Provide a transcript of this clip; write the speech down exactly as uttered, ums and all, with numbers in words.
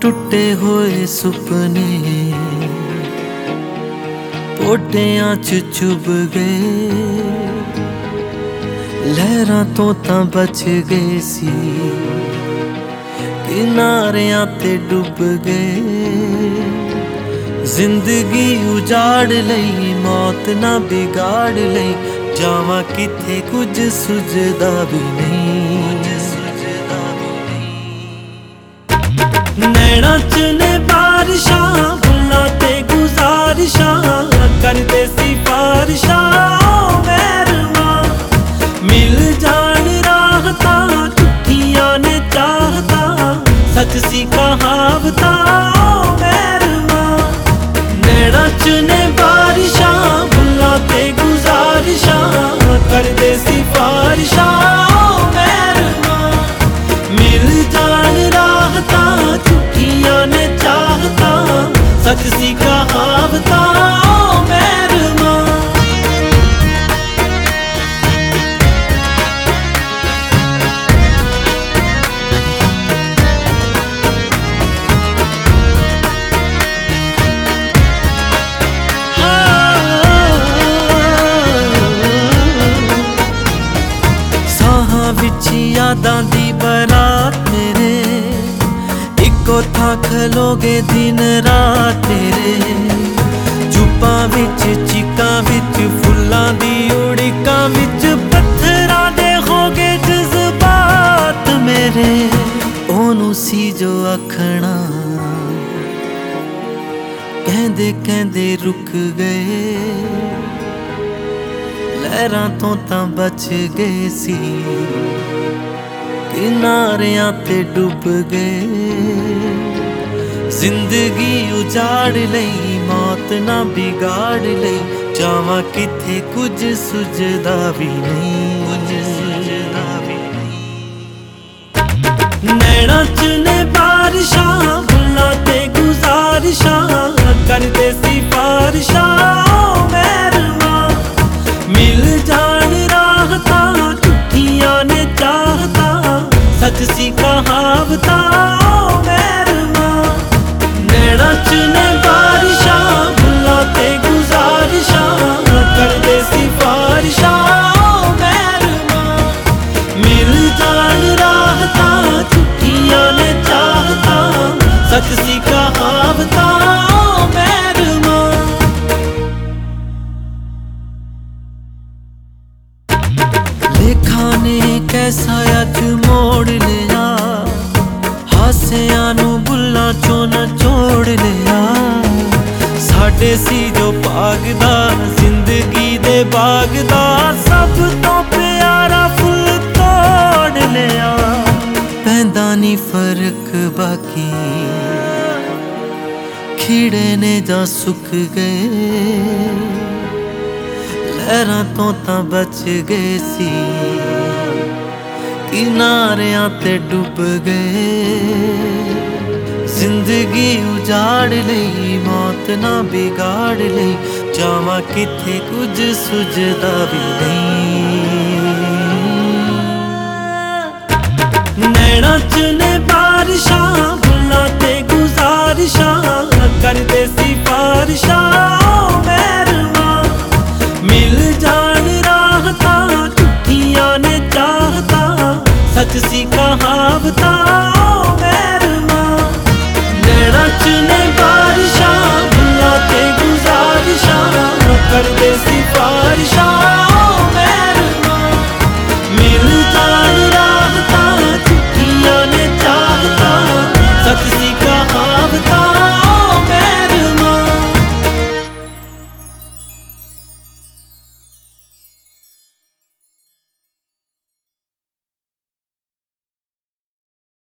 टुटे हुए सुपने पोटियां च चुभ गए, लहरां तो तां बच गए सी, किनारियां ते डुब गए। जिंदगी उजाड़ लई मौत ना बिगाड़ लई, जावां किथे कुछ सुझदा भी नहीं। नैना च ने बारिशां भुल्लां ते गुजारिशां करदे सिफारिशां मैरवा, मिल जान राहतां झूठियां ने चाहतां सच सी कहावतां मैरवा। नैना च ने बारिशां भुल्लां ते गुजारिशां करदे सिफारिशां मैरवा, मिल जान राहतां झूठियां ने चाहतां सच सी कहावतां मैरवा। साहां विच यादां दी बरात मेरे, इको था खलोगे दिन रात तेरे। चुप्पां विच चीकां विच फुल्लां दी उड़िकां विच पत्थरां दे होगे जज्बात मेरे। ओनू सी जो आखना कहंदे कहंदे रुक गए, लहरां तो तां बच गए सी, किनारियां ते डुब गए। जिंदगी उजाड़ लई मौत ना बिगाड़ लई, जावां किथे कुछ सुझदा भी नहीं। नैना च ने बारिशां भुल्लां ते गुजारिशां करदे सिफारिशां मैरवा, मिल जान राहतां झूठियां ने चाहतां सच सी कहावतां मैरवा। नैना च ने बारिशां भुल्लां ते गुजारिशां करदे सिफारिशां मैरवा, मिल जान राहतां झूठियां ने चाहतां सच सी कहावतां मैरवा। लेखा ने कैसा अज मोड़ लिया, हासियां नू बुल्लां चों नचोड़ लिया। साडे सी जो भागदा जिंदगी दे बागदा, सब तो प्यारा फुल तोड़ लिया। पैंदा नी फर्क बाकी खिड़े ने जा सुक गए, लहरां तो तां बच गए सी, किनारियां ते डुब गए। जिंदगी उजाड़ लई मौत ना बिगाड़ लई, जावां किथे कुछ सुझदा भी नहीं। नैना च ने बारिशां भुल्लां ते गुजारिशां करदे सिफारिशां